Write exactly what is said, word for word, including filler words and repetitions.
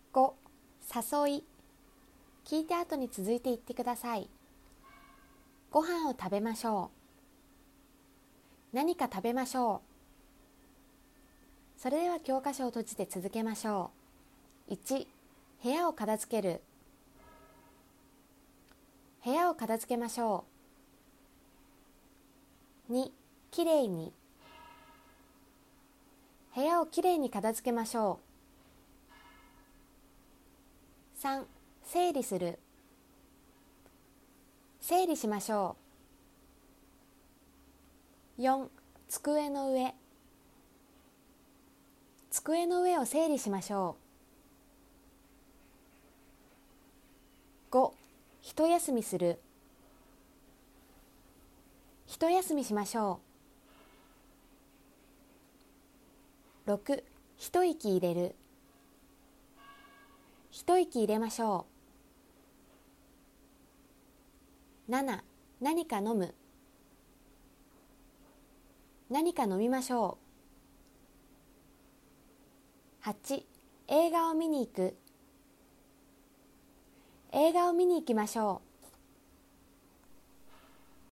ご、誘い。聞いた後に続いて言ってください。ご飯を食べましょう。何か食べましょう。それでは教科書を閉じて続けましょう。いち、部屋を片付ける。部屋を片付けましょう。に、きれいに。部屋をきれいに片付けましょう。さん、整理する。整理しましょう。よん、机の上。机の上を整理しましょう。ご、一休みする。一休みしましょう。ろく、一息入れる。一息入れましょう。なな、何か飲む。何か飲みましょう。はち、映画を見に行く。映画を見に行きましょう。